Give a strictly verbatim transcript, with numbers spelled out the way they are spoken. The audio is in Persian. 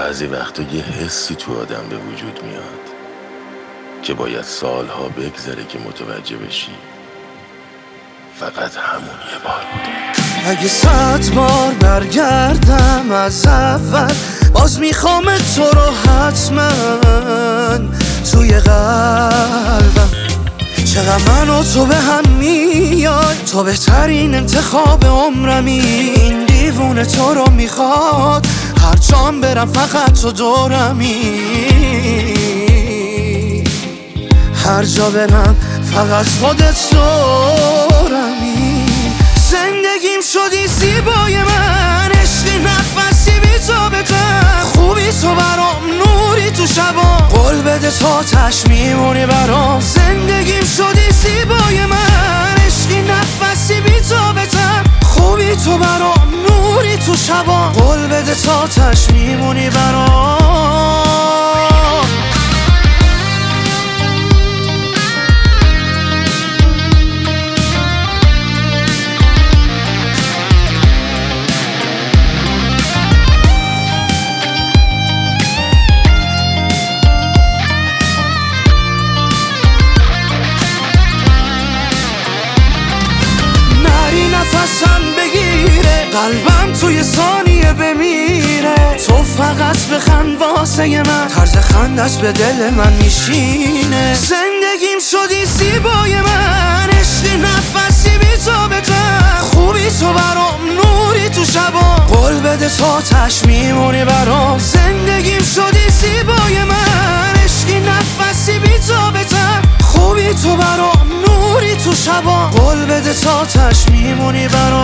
بعضی وقتا یه حسی تو آدم به وجود میاد که باید سالها بگذره که متوجه بشی فقط همون یه بار بوده. اگه صد بار برگردم از اول باز میخوام تو رو حتما توی قلبم. چقدر من و تو به هم میای، تو بهترین انتخاب عمرمی. این دیوونه تو رو میخواد، هر جام برم فقط تو دورمی. هر جا برم فقط خودت دورمی. زندگیم شدی زیبای من، عشقی نفسی بی تو بتن. خوبی تو برام، نوری تو شبا، قول بده تا تش میمونی برام. زندگیم شدی زیبای من، عشقی نفسی بی تو بتن. خوبی تو برام، نوری تو شبا، قول بده تا تش میمونی برام. نفسم بگیره، قلبم توی ثانیه بمیره. تو فقط بخند واسه من، طرز خندت به دل من میشینه. زندگیم شدی زیبای من، عشقی نفسی بی تو بتن. خوبی تو برام، نوری تو شبا، قول بده تا تش میمونی برام. زندگیم شدی زیبای من، عشقی نفسی بی تو بتن. خوبی تو برام، نوری تو شبا، قول بده تا تش میمونی برام.